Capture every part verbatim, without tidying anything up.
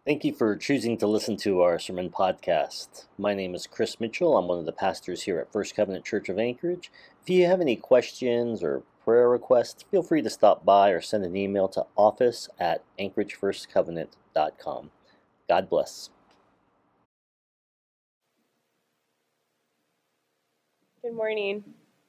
Thank you for choosing to listen to our sermon podcast. My name is Chris Mitchell. I'm one of the pastors here at First Covenant Church of Anchorage. If you have any questions or prayer requests, feel free to stop by or send an email to office at anchorage first covenant dot com. God bless. Good morning.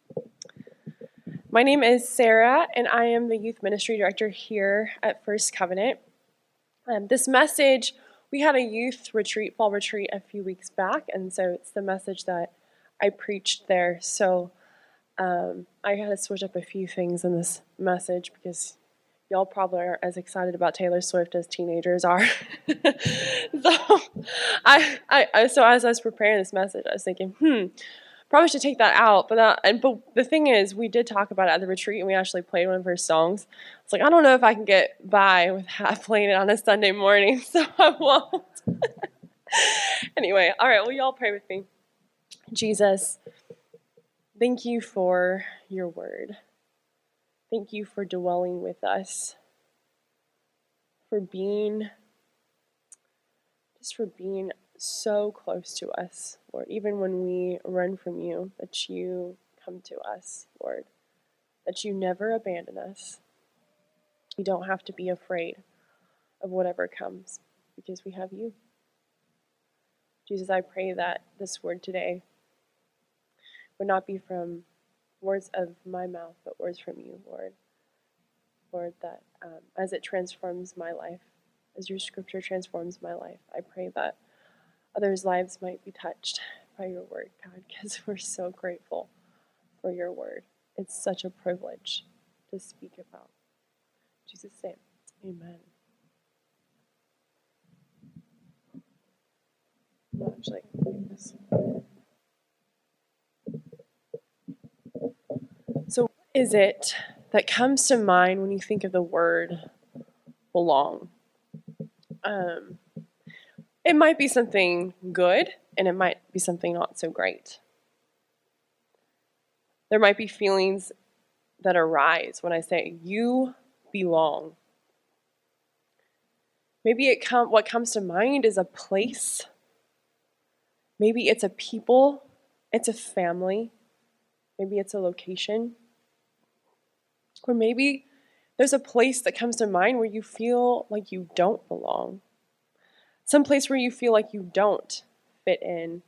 My name is Sarah, and I am the Youth Ministry Director here at First Covenant. Um, this message, we had a youth retreat, fall retreat, a few weeks back, and so it's the message that I preached there. So um, I had to switch up a few things in this message because y'all probably aren't as excited about Taylor Swift as teenagers are. so I, I, so as I was preparing this message, I was thinking, hmm. Probably should take that out, but uh, and but the thing is, we did talk about it at the retreat, and we actually played one of her songs. It's like I don't know if I can get by with playing it on a Sunday morning, so I won't. Anyway, all right. Will y'all pray with me? Jesus, thank you for your word. Thank you for dwelling with us, for being, just for being so close to us, Lord, even when we run from you, that you come to us, Lord, that you never abandon us. We don't have to be afraid of whatever comes because we have you. Jesus, I pray that this word today would not be from words of my mouth, but words from you, Lord. Lord, that um, as it transforms my life, as your scripture transforms my life, I pray that others' lives might be touched by your word, God, because we're so grateful for your word. It's such a privilege to speak about. In Jesus' name, amen. I'll actually read this. So what is it that comes to mind when you think of the word belong? Um, it might be something good, and it might be something not so great. There might be feelings that arise when I say, you belong. Maybe it com- what comes to mind is a place. Maybe it's a people. It's a family. Maybe it's a location. Or maybe there's a place that comes to mind where you feel like you don't belong. Some place where you feel like you don't fit in.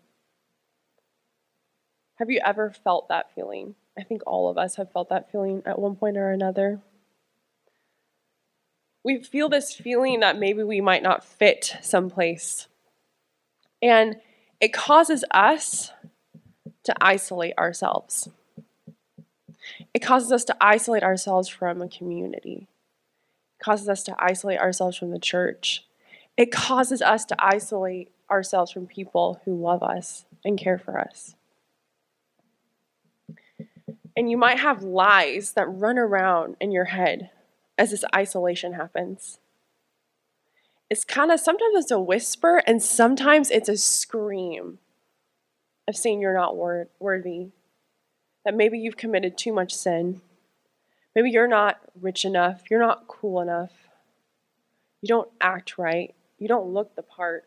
Have you ever felt that feeling? I think all of us have felt that feeling at one point or another. We feel this feeling that maybe we might not fit someplace. And it causes us to isolate ourselves. It causes us to isolate ourselves from a community. It causes us to isolate ourselves from the church. It causes us to isolate ourselves from people who love us and care for us. And you might have lies that run around in your head as this isolation happens. It's kind of, sometimes it's a whisper, and sometimes it's a scream of saying you're not worthy, that maybe you've committed too much sin. Maybe you're not rich enough, you're not cool enough, you don't act right, you don't look the part.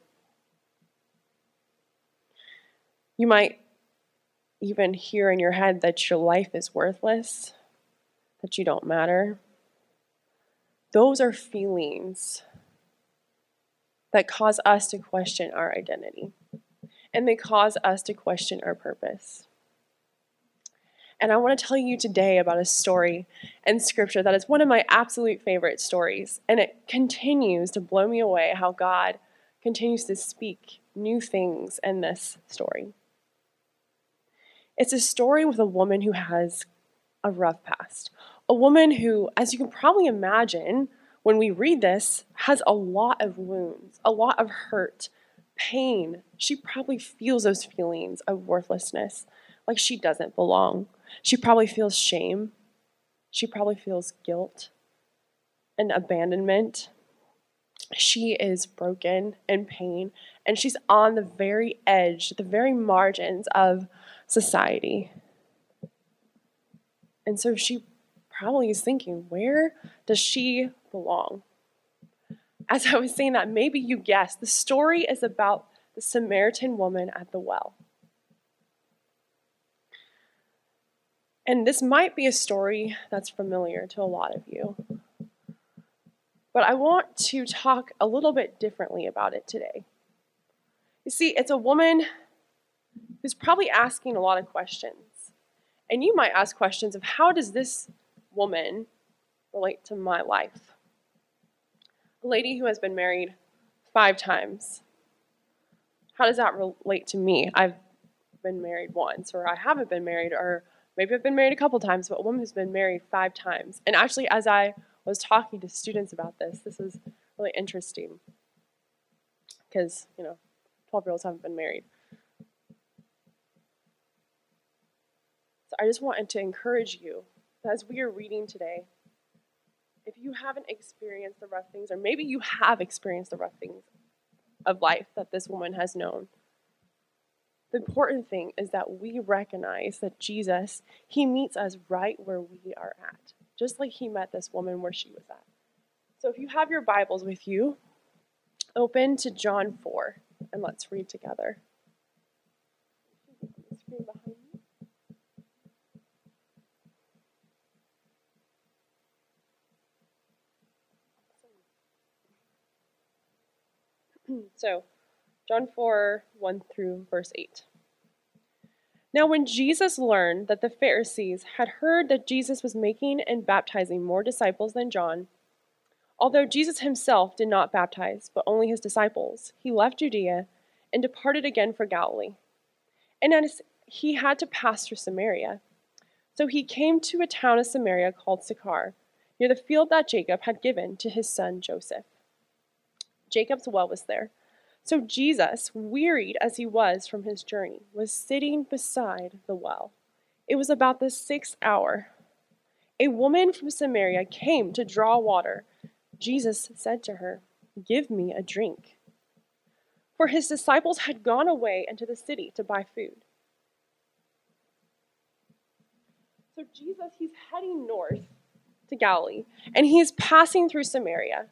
You might even hear in your head that your life is worthless, that you don't matter. Those are feelings that cause us to question our identity, and they cause us to question our purpose. And I want to tell you today about a story in Scripture that is one of my absolute favorite stories, and it continues to blow me away how God continues to speak new things in this story. It's a story with a woman who has a rough past, a woman who, as you can probably imagine, when we read this, has a lot of wounds, a lot of hurt, pain. She probably feels those feelings of worthlessness, like she doesn't belong. She probably feels shame. She probably feels guilt and abandonment. She is broken and pain, and she's on the very edge, the very margins of society. And so she probably is thinking, where does she belong? as I was saying that, maybe you guessed, the story is about the Samaritan woman at the well. And this might be a story that's familiar to a lot of you. But I want to talk a little bit differently about it today. You see, it's a woman who's probably asking a lot of questions. And you might ask questions of, how does this woman relate to my life? A lady who has been married five times. How does that relate to me? I've been married once, or I haven't been married, or maybe I've been married a couple times, but a woman who's been married five times. And actually, as I was talking to students about this, this is really interesting. Because, you know, twelve-year-olds haven't been married. So I just wanted to encourage you, as we are reading today, if you haven't experienced the rough things, or maybe you have experienced the rough things of life that this woman has known, the important thing is that we recognize that Jesus, he meets us right where we are at, just like he met this woman where she was at. So if you have your Bibles with you, open to John four, and let's read together. The screen behind me. So, John four, one through verse eight. Now when Jesus learned that the Pharisees had heard that Jesus was making and baptizing more disciples than John, although Jesus himself did not baptize, but only his disciples, he left Judea and departed again for Galilee. And as he had to pass through Samaria, so he came to a town of Samaria called Sychar, near the field that Jacob had given to his son Joseph. Jacob's well was there. So Jesus, wearied as he was from his journey, was sitting beside the well. It was about the sixth hour. A woman from Samaria came to draw water. Jesus said to her, "Give me a drink." For his disciples had gone away into the city to buy food. So Jesus, he's heading north to Galilee, and he's passing through Samaria.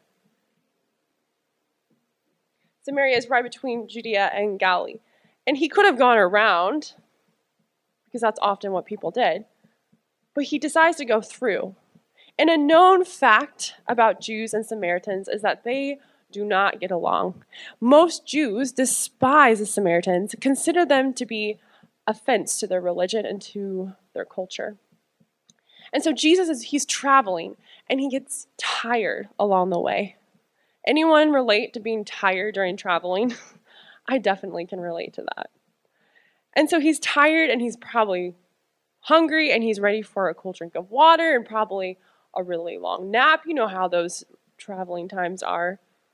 Samaria is right between Judea and Galilee. And he could have gone around, because that's often what people did, but he decides to go through. And a known fact about Jews and Samaritans is that they do not get along. Most Jews despise the Samaritans, consider them to be offense to their religion and to their culture. And so Jesus is he's traveling, and he gets tired along the way. Anyone relate to being tired during traveling? I definitely can relate to that. And so he's tired, and he's probably hungry, and he's ready for a cool drink of water and probably a really long nap. You know how those traveling times are.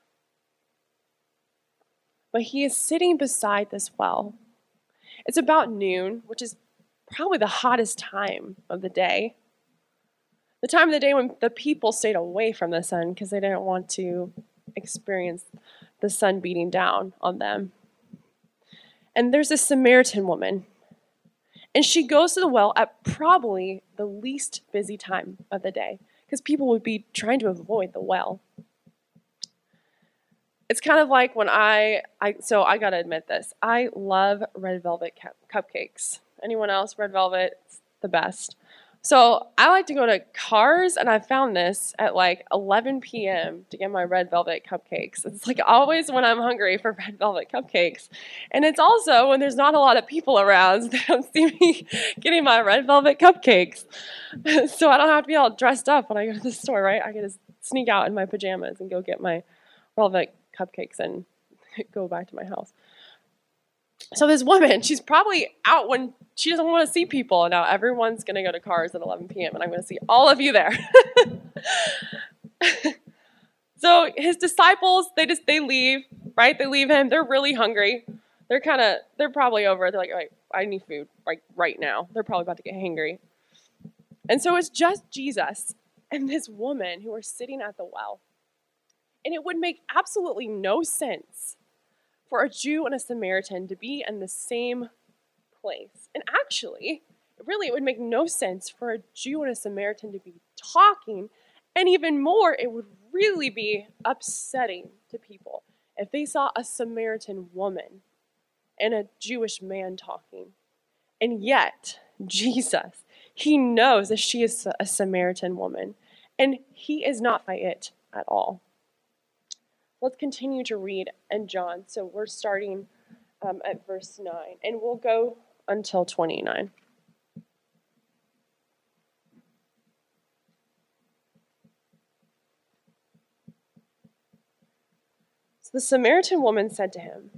But he is sitting beside this well. It's about noon, which is probably the hottest time of the day. The time of the day when the people stayed away from the sun because they didn't want to experience the sun beating down on them. And there's this Samaritan woman, and she goes to the well at probably the least busy time of the day because people would be trying to avoid the well. It's kind of like when I, I so I gotta admit this, I love red velvet cu- cupcakes. Anyone else? Red velvet, it's the best. So I like to go to Cars, and I found this at like eleven p.m. to get my red velvet cupcakes. It's like always when I'm hungry for red velvet cupcakes. And it's also when there's not a lot of people around, so they don't see me getting my red velvet cupcakes. So I don't have to be all dressed up when I go to the store, right? I can just sneak out in my pajamas and go get my velvet cupcakes and go back to my house. So this woman, she's probably out when she doesn't want to see people. And now everyone's going to go to Cars at eleven p.m. and I'm going to see all of you there. So his disciples, they just, they leave, right? They leave him. They're really hungry. They're kind of, they're probably over. They're like, all right, I need food right, right now. They're probably about to get hangry. And so it's just Jesus and this woman who are sitting at the well. And it would make absolutely no sense for a Jew and a Samaritan to be in the same place. And actually, really, it would make no sense for a Jew and a Samaritan to be talking And even more, it would really be upsetting to people if they saw a Samaritan woman and a Jewish man talking. And yet, Jesus, he knows that she is a Samaritan woman, and he is not by it at all. Let's continue to read in John. So we're starting um, at verse nine, and we'll go until twenty-nine. So the Samaritan woman said to him,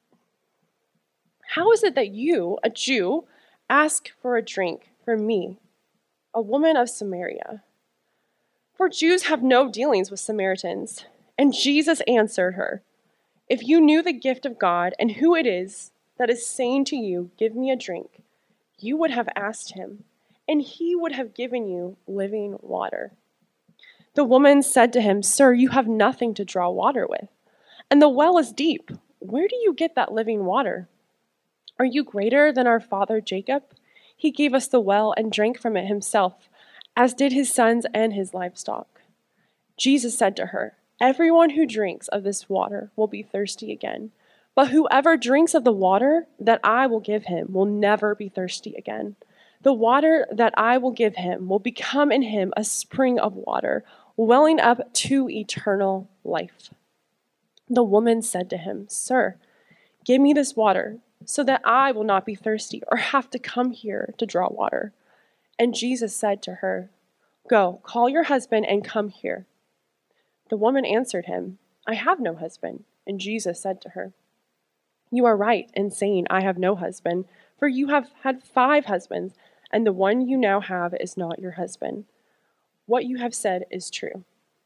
"How is it that you, a Jew, ask for a drink from me, a woman of Samaria? For Jews have no dealings with Samaritans." And Jesus answered her, "If you knew the gift of God and who it is that is saying to you, 'Give me a drink,' you would have asked him, and he would have given you living water." The woman said to him, "Sir, you have nothing to draw water with, and the well is deep. Where do you get that living water? Are you greater than our father Jacob? He gave us the well and drank from it himself, as did his sons and his livestock." Jesus said to her, "Everyone who drinks of this water will be thirsty again, but whoever drinks of the water that I will give him will never be thirsty again. The water that I will give him will become in him a spring of water, welling up to eternal life." The woman said to him, "Sir, give me this water, so that I will not be thirsty or have to come here to draw water." And Jesus said to her, "Go, call your husband and come here." The woman answered him, "I have no husband." And Jesus said to her, "You are right in saying, 'I have no husband,' for you have had five husbands, and the one you now have is not your husband. What you have said is true."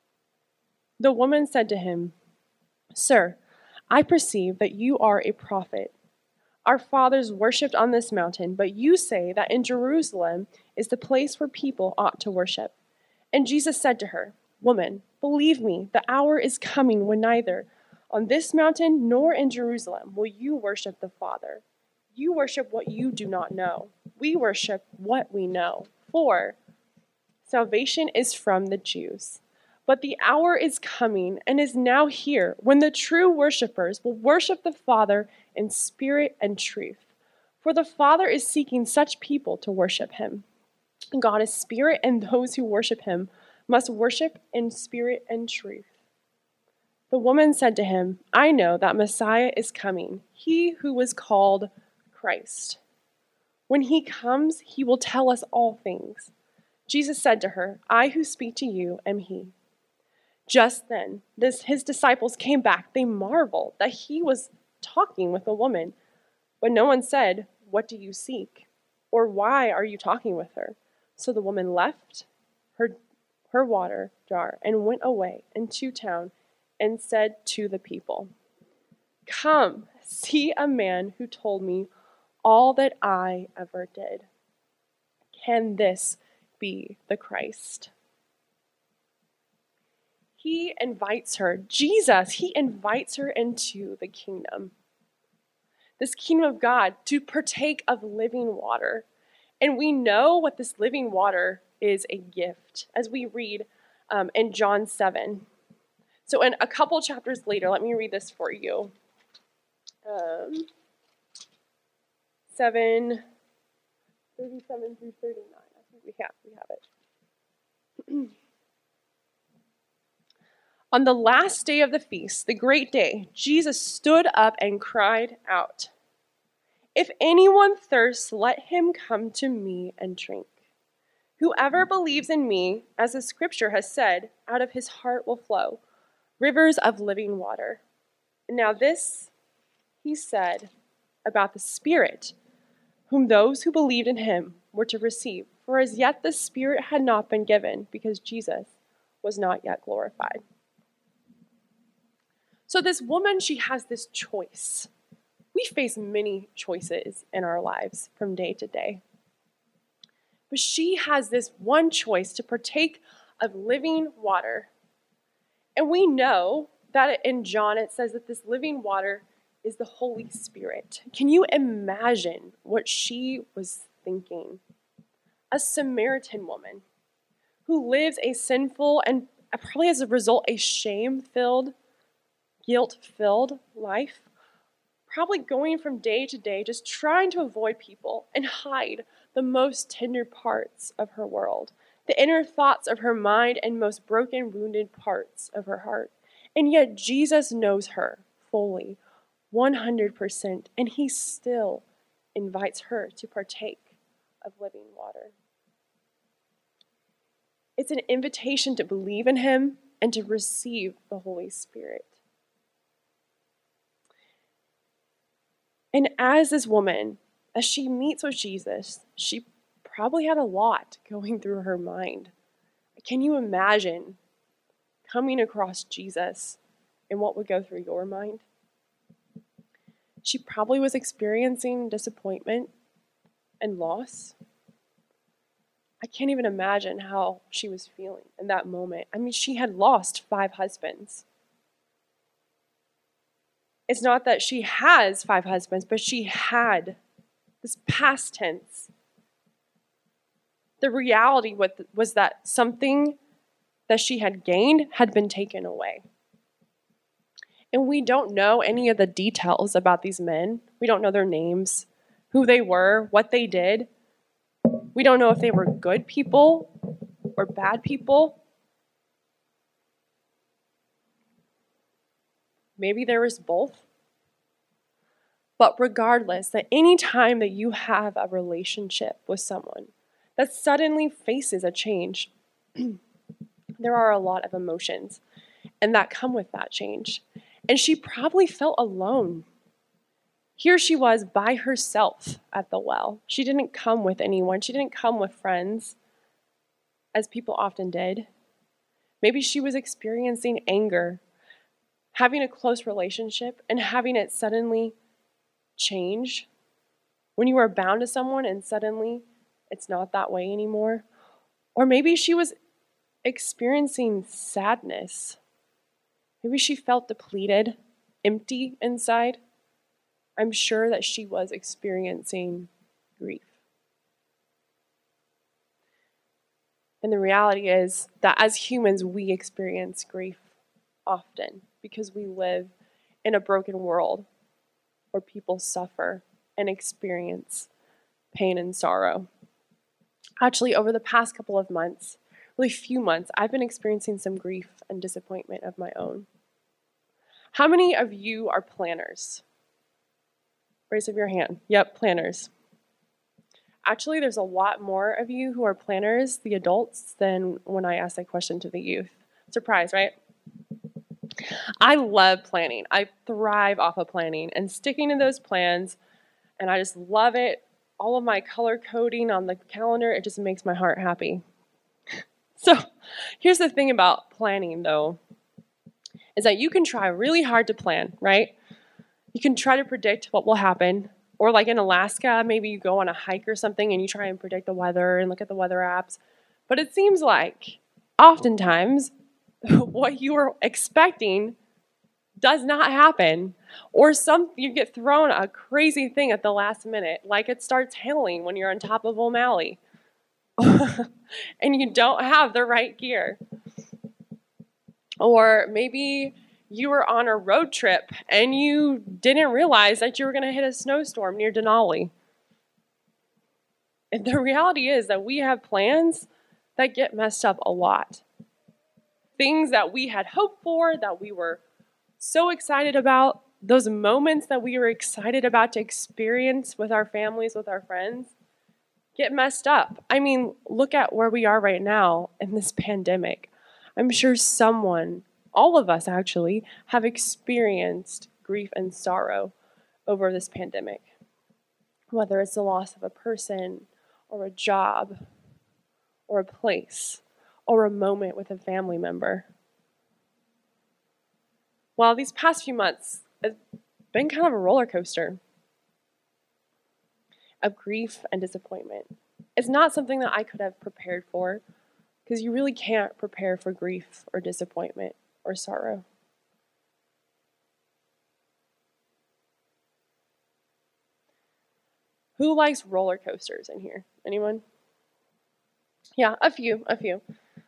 The woman said to him, "Sir, I perceive that you are a prophet. Our fathers worshipped on this mountain, but you say that in Jerusalem is the place where people ought to worship." And Jesus said to her, "Woman, believe me, the hour is coming when neither on this mountain nor in Jerusalem will you worship the Father. You worship what you do not know. We worship what we know. For salvation is from the Jews. But the hour is coming and is now here when the true worshipers will worship the Father in spirit and truth. For the Father is seeking such people to worship him. God is spirit, and those who worship him must worship in spirit and truth." The woman said to him, "I know that Messiah is coming, he who was called Christ. When he comes, he will tell us all things." Jesus said to her, "I who speak to you am he." Just then, this, his disciples came back. They marveled that he was talking with a woman. But no one said, "What do you seek?" or "Why are you talking with her?" So the woman left her, her water jar and went away into town and said to the people, "Come, see a man who told me all that I ever did. Can this be the Christ?" He invites her, Jesus, he invites her into the kingdom. This kingdom of God to partake of living water. And we know what this living water is, a gift, as we read um, in John seven. So in a couple chapters later, let me read this for you. Um, seven, thirty-seven through thirty-nine. I think we have, we have it. On the last day of the feast, the great day, Jesus stood up and cried out, "If anyone thirsts, let him come to me and drink. Whoever believes in me, as the scripture has said, out of his heart will flow rivers of living water." Now this he said about the Spirit, whom those who believed in him were to receive. For as yet the Spirit had not been given, because Jesus was not yet glorified. So this woman, she has this choice. We face many choices in our lives from day to day. But she has this one choice to partake of living water. And we know that in John it says that this living water is the Holy Spirit. Can you imagine what she was thinking? A Samaritan woman who lives a sinful and probably as a result a shame-filled, guilt-filled life, probably going from day to day just trying to avoid people and hide the most tender parts of her world, the inner thoughts of her mind and most broken, wounded parts of her heart. And yet Jesus knows her fully, one hundred percent, and he still invites her to partake of living water. It's an invitation to believe in him and to receive the Holy Spirit. And as this woman, as she meets with Jesus, she probably had a lot going through her mind. Can you imagine coming across Jesus and what would go through your mind? She probably was experiencing disappointment and loss. I can't even imagine how she was feeling in that moment. I mean, she had lost five husbands. It's not that she has five husbands, but she had this past tense. The reality was that something that she had gained had been taken away. And we don't know any of the details about these men. We don't know their names, who they were, what they did. We don't know if they were good people or bad people. Maybe there was both. But regardless, that any time that you have a relationship with someone that suddenly faces a change, there are a lot of emotions and that come with that change. And she probably felt alone. Here she was by herself at the well. She didn't come with anyone. She didn't come with friends, as people often did. Maybe she was experiencing anger, having a close relationship, and having it suddenly change. When you are bound to someone and suddenly it's not that way anymore. Or maybe she was experiencing sadness. Maybe she felt depleted, empty inside. I'm sure that she was experiencing grief. And the reality is that as humans, we experience grief often because we live in a broken world where people suffer and experience pain and sorrow. Actually, over the past couple of months, really few months, I've been experiencing some grief and disappointment of my own. How many of you are planners? Raise up your hand. Yep, planners. Actually, there's a lot more of you who are planners, the adults, than when I asked that question to the youth. Surprise, right? I love planning. I thrive off of planning and sticking to those plans, and I just love it. All of my color coding on the calendar, it just makes my heart happy. So here's the thing about planning, though, is that you can try really hard to plan, right? You can try to predict what will happen. Or like in Alaska, maybe you go on a hike or something and you try and predict the weather and look at the weather apps. But it seems like oftentimes what you are expecting does not happen. Or some you get thrown a crazy thing at the last minute, like it starts hailing when you're on top of O'Malley. And you don't have the right gear. Or maybe you were on a road trip and you didn't realize that you were going to hit a snowstorm near Denali. And the reality is that we have plans that get messed up a lot. Things that we had hoped for, that we were so excited about, those moments that we were excited about to experience with our families, with our friends, get messed up. I mean, look at where we are right now in this pandemic. I'm sure someone, all of us actually, have experienced grief and sorrow over this pandemic. Whether it's the loss of a person or a job or a place or a moment with a family member. Well, these past few months have been kind of a roller coaster of grief and disappointment. It's not something that I could have prepared for, because you really can't prepare for grief or disappointment or sorrow. Who likes roller coasters in here? Anyone? Yeah, a few, a few.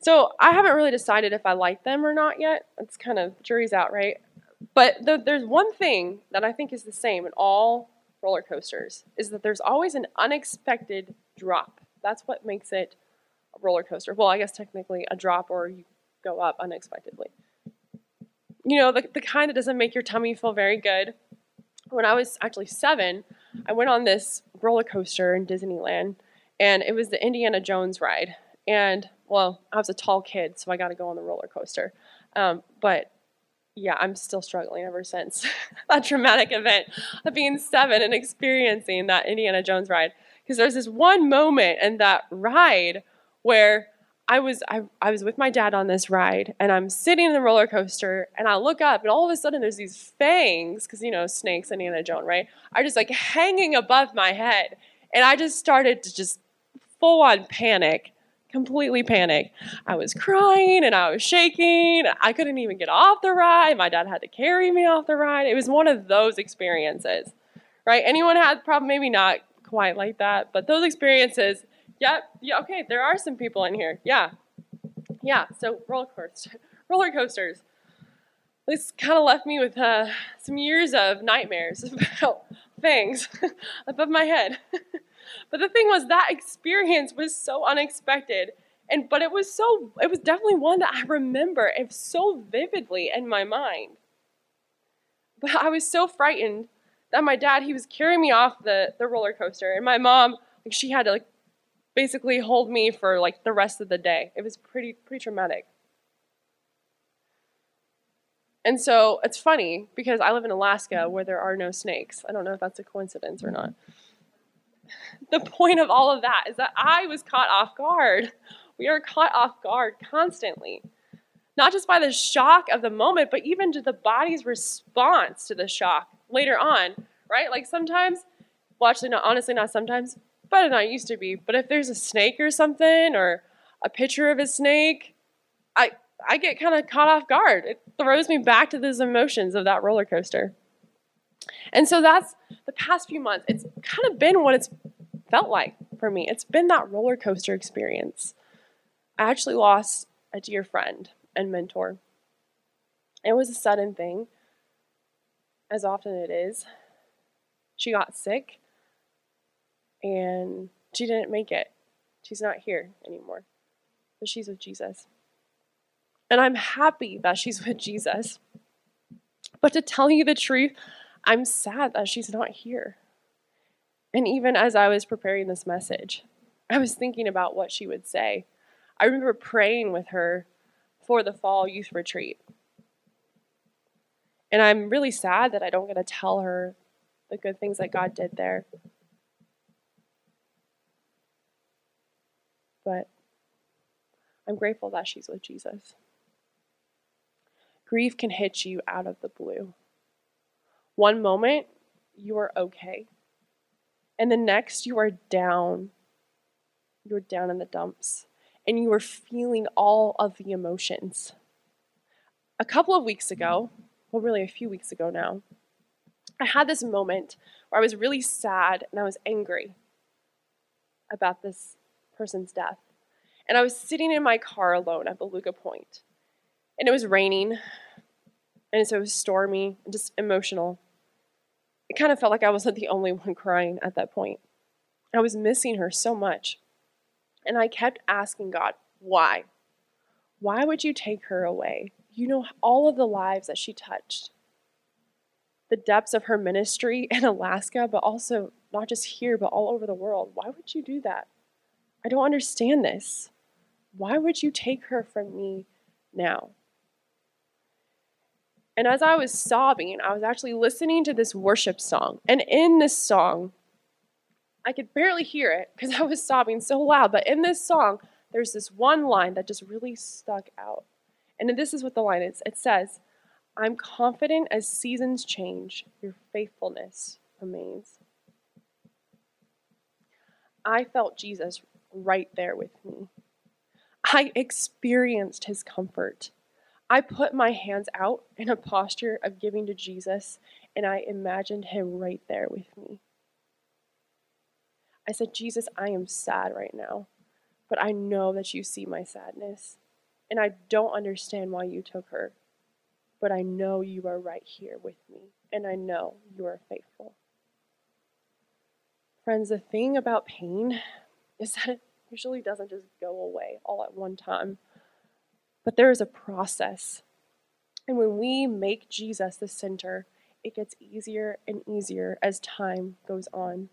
So I haven't really decided if I like them or not yet. It's kind of, jury's out, right? But the, there's one thing that I think is the same in all roller coasters, is that there's always an unexpected drop. That's what makes it a roller coaster. Well, I guess technically a drop, or you go up unexpectedly. You know, the, the kind that doesn't make your tummy feel very good. When I was actually seven, I went on this roller coaster in Disneyland, and it was the Indiana Jones ride. And, well, I was a tall kid, so I got to go on the roller coaster. Um, but, yeah, I'm still struggling ever since that traumatic event of being seven and experiencing that Indiana Jones ride. Because there's this one moment in that ride where I was I, I was with my dad on this ride, and I'm sitting in the roller coaster, and I look up, and all of a sudden there's these fangs, because, you know, snakes, Indiana Jones, right, are just, like, hanging above my head. And I just started to just full-on panic, completely panic. I was crying, and I was shaking. I couldn't even get off the ride. My dad had to carry me off the ride. It was one of those experiences, right? Anyone had problem? Maybe not quite like that, but those experiences. Yep. Yeah. Okay. There are some people in here. Yeah. Yeah. So roller coasters. Roller coasters. This kind of left me with uh, some years of nightmares about things above my head. But the thing was, that experience was so unexpected, and but it was so. It was definitely one that I remember it so vividly in my mind. But I was so frightened that my dad, he was carrying me off the the roller coaster, and my mom, like, she had to like. basically hold me for like the rest of the day. It was pretty pretty traumatic. And so it's funny because I live in Alaska where there are no snakes. I don't know if that's a coincidence or not. The point of all of that is that I was caught off guard. We are caught off guard constantly. Not just by the shock of the moment, but even to the body's response to the shock later on, right? Like sometimes, well actually not, honestly not sometimes, better than I used to be. But if there's a snake or something, or a picture of a snake, I I get kind of caught off guard. It throws me back to those emotions of that roller coaster. And so that's the past few months. It's kind of been what it's felt like for me. It's been that roller coaster experience. I actually lost a dear friend and mentor. It was a sudden thing, as often it is. She got sick, and she didn't make it. She's not here anymore, but she's with Jesus. And I'm happy that she's with Jesus. But to tell you the truth, I'm sad that she's not here. And even as I was preparing this message, I was thinking about what she would say. I remember praying with her for the fall youth retreat. And I'm really sad that I don't get to tell her the good things that God did there. But I'm grateful that she's with Jesus. Grief can hit you out of the blue. One moment, you are okay. And the next, you are down. You're down in the dumps. And you are feeling all of the emotions. A couple of weeks ago, well, really a few weeks ago now, I had this moment where I was really sad and I was angry about this person's death. And I was sitting in my car alone at Beluga Point. And it was raining. And so it was stormy and just emotional. It kind of felt like I wasn't the only one crying at that point. I was missing her so much. And I kept asking God, why? Why would you take her away? You know all of the lives that she touched. The depths of her ministry in Alaska, but also not just here, but all over the world. Why would you do that? I don't understand this. Why would you take her from me now? And as I was sobbing, I was actually listening to this worship song. And in this song, I could barely hear it because I was sobbing so loud. But in this song, there's this one line that just really stuck out. And this is what the line is. It says, I'm confident as seasons change, your faithfulness remains. I felt Jesus right there with me. I experienced his comfort. I put my hands out in a posture of giving to Jesus, and I imagined him right there with me. I said, Jesus, I am sad right now, but I know that you see my sadness, and I don't understand why you took her, but I know you are right here with me, and I know you are faithful. Friends, the thing about pain is that it usually doesn't just go away all at one time, but there is a process. And when we make Jesus the center, it gets easier and easier as time goes on.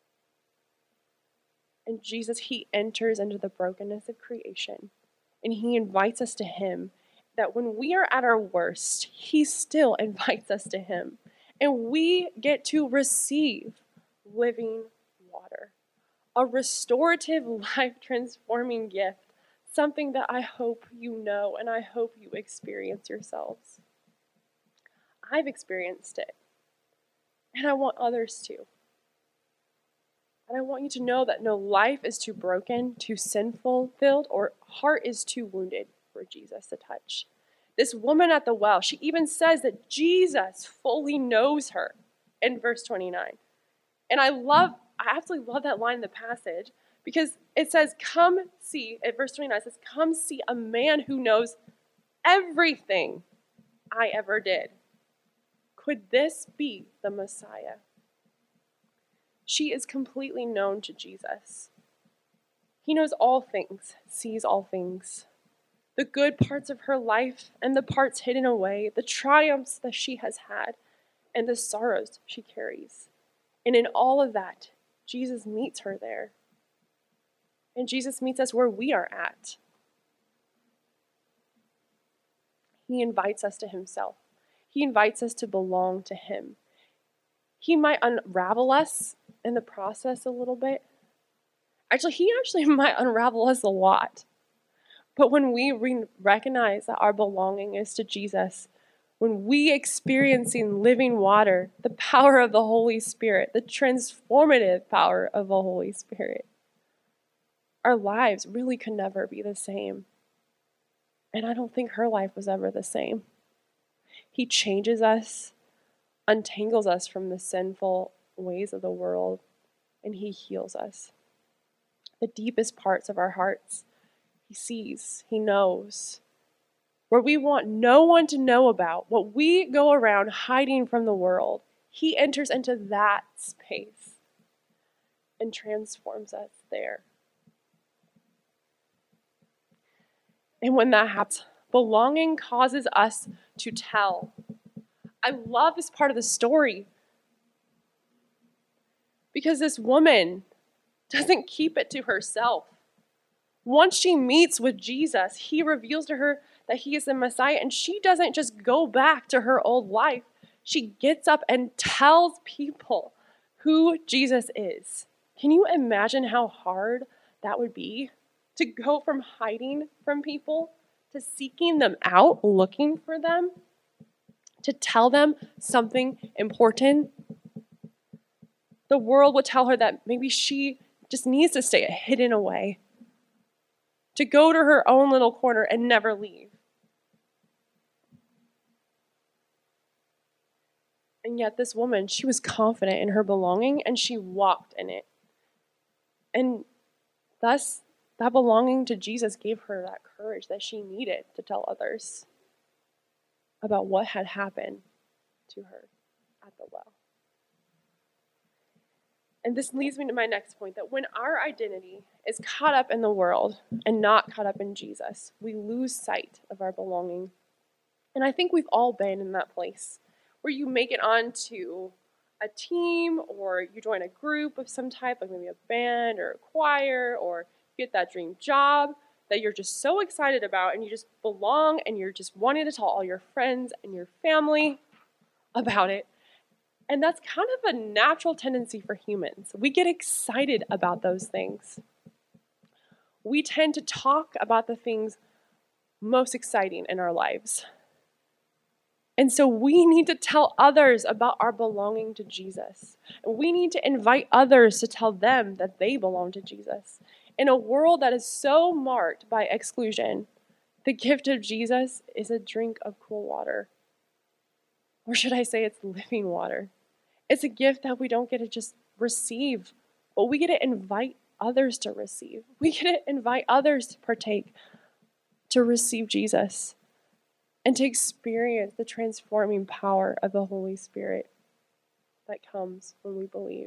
And Jesus, he enters into the brokenness of creation, and he invites us to him, that when we are at our worst, he still invites us to him. And we get to receive living water, a restorative, life-transforming gift, something that I hope you know and I hope you experience yourselves. I've experienced it, and I want others to. And I want you to know that no life is too broken, too sinful-filled, or heart is too wounded for Jesus to touch. This woman at the well, she even says that Jesus fully knows her in verse twenty-nine. And I love, I absolutely love that line in the passage, because it says, come see, at verse twenty-nine, it says, come see a man who knows everything I ever did. Could this be the Messiah? She is completely known to Jesus. He knows all things, sees all things. The good parts of her life and the parts hidden away, the triumphs that she has had, and the sorrows she carries. And in all of that, Jesus meets her there. And Jesus meets us where we are at. He invites us to himself. He invites us to belong to him. He might unravel us in the process a little bit. Actually, he actually might unravel us a lot. But when we re- recognize that our belonging is to Jesus, when we experiencing living water, the power of the Holy Spirit, the transformative power of the Holy Spirit, our lives really could never be the same. And I don't think her life was ever the same. He changes us, untangles us from the sinful ways of the world, and he heals us. The deepest parts of our hearts, he sees, he knows. Where we want no one to know about, what we go around hiding from the world, he enters into that space and transforms us there. And when that happens, belonging causes us to tell. I love this part of the story, because this woman doesn't keep it to herself. Once she meets with Jesus, he reveals to her that he is the Messiah, and she doesn't just go back to her old life. She gets up and tells people who Jesus is. Can you imagine how hard that would be? To go from hiding from people to seeking them out, looking for them, to tell them something important. The world would tell her that maybe she just needs to stay hidden away, to go to her own little corner and never leave. And yet this woman, she was confident in her belonging and she walked in it. And thus, that belonging to Jesus gave her that courage that she needed to tell others about what had happened to her at the well. And this leads me to my next point, that when our identity is caught up in the world and not caught up in Jesus, we lose sight of our belonging. And I think we've all been in that place where you make it onto a team, or you join a group of some type, like maybe a band or a choir, or you get that dream job that you're just so excited about, and you just belong, and you're just wanting to tell all your friends and your family about it. And that's kind of a natural tendency for humans. We get excited about those things. We tend to talk about the things most exciting in our lives. And so we need to tell others about our belonging to Jesus. And we need to invite others to tell them that they belong to Jesus. In a world that is so marked by exclusion, the gift of Jesus is a drink of cool water. Or should I say it's living water? It's a gift that we don't get to just receive, but we get to invite others to receive. We get to invite others to partake, to receive Jesus and to experience the transforming power of the Holy Spirit that comes when we believe.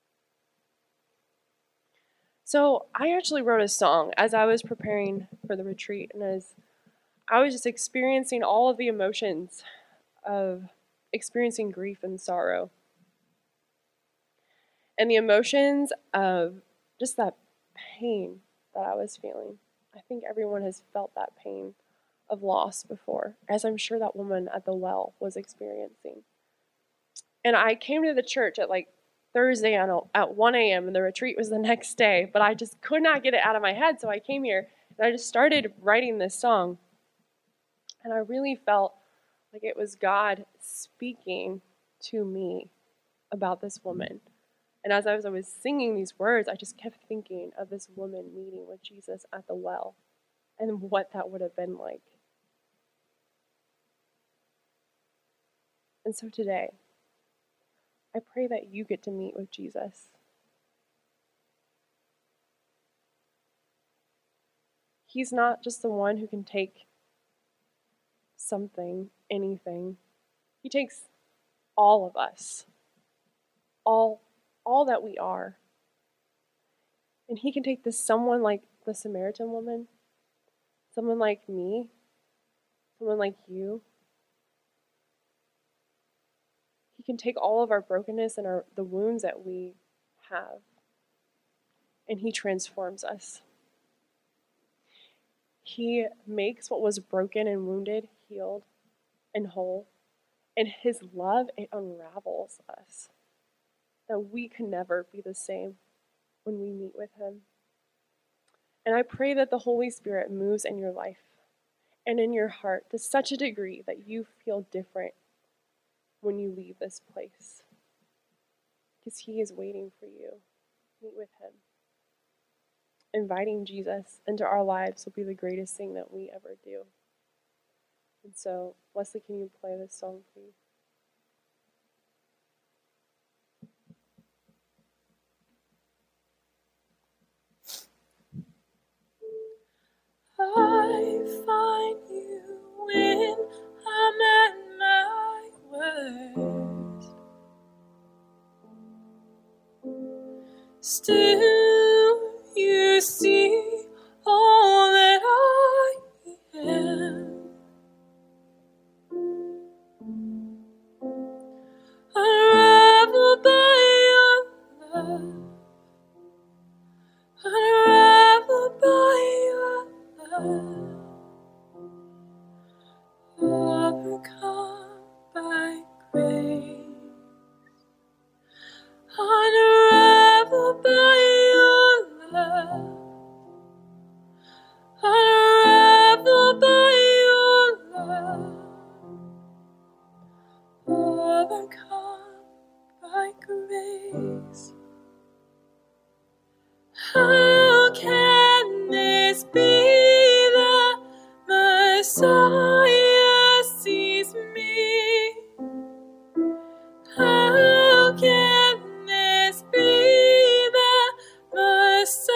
So I actually wrote a song as I was preparing for the retreat, and as I was just experiencing all of the emotions of experiencing grief and sorrow, and the emotions of just that pain that I was feeling. I think everyone has felt that pain of loss before, as I'm sure that woman at the well was experiencing. And I came to the church at like Thursday at one a.m. and the retreat was the next day, but I just could not get it out of my head. So I came here and I just started writing this song. And I really felt like it was God speaking to me about this woman. And as I was, I was singing these words, I just kept thinking of this woman meeting with Jesus at the well and what that would have been like. And so today, I pray that you get to meet with Jesus. He's not just the one who can take something, anything. He takes all of us, all, all that we are. And he can take this someone like the Samaritan woman, someone like me, someone like you. He can take all of our brokenness and our the wounds that we have, and he transforms us. He makes what was broken and wounded healed and whole, and his love, it unravels us, that we can never be the same when we meet with him. And I pray that the Holy Spirit moves in your life and in your heart to such a degree that you feel different when you leave this place, because he is waiting for you. Meet with him. Inviting Jesus into our lives will be the greatest thing that we ever do. And so, Wesley, can you play this song, please? I find you when I'm at my worst. Still, you see all that I am. Unraveled by your love. Unraveled by your love. Overcome by grace. Unraveled by your love. Unraveled by your love. Overcome by grace. How can this be that Messiah sees me? How can this be that Messiah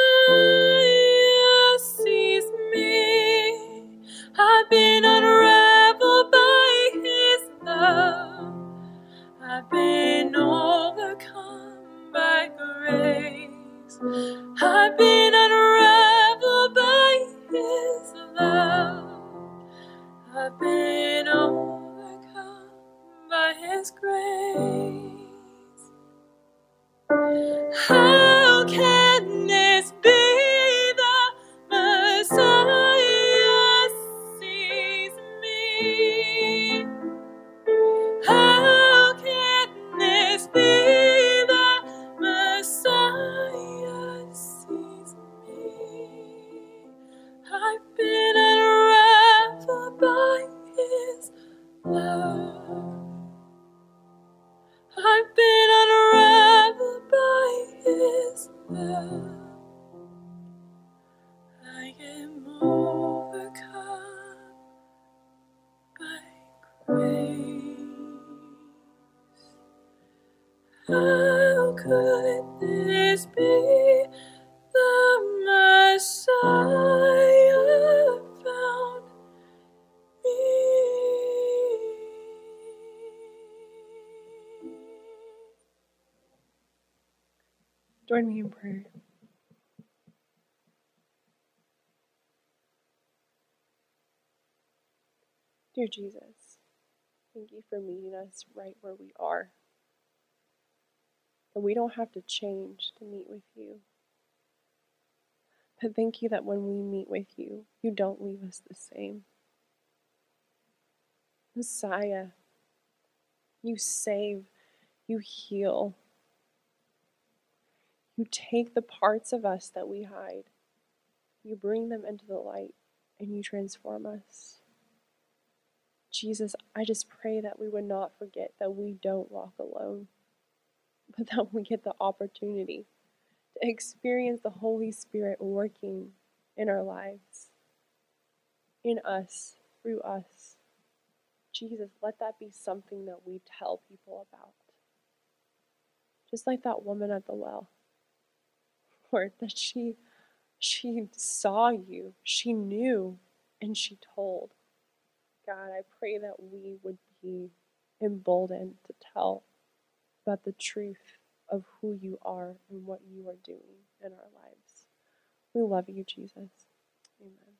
sees me? I've been unraveled by his love. I've been overcome by grace. I've been unraveled by his love. I've been overcome by his grace. How can this be that Messiah sees me? How can this be that Messiah sees me? I've been unraveled by his love. I've been unraveled by his love. I am overcome by grace. How could this be the Messiah Join me in prayer. Dear Jesus, thank you for meeting us right where we are. And we don't have to change to meet with you. But thank you that when we meet with you, you don't leave us the same. Messiah, you save, you heal. You take the parts of us that we hide, you bring them into the light, and you transform us. Jesus, I just pray that we would not forget that we don't walk alone, but that we get the opportunity to experience the Holy Spirit working in our lives, in us, through us. Jesus, let that be something that we tell people about. Just like that woman at the well, Lord, that she, she saw you, she knew, and she told. God, I pray that we would be emboldened to tell about the truth of who you are and what you are doing in our lives. We love you, Jesus. Amen.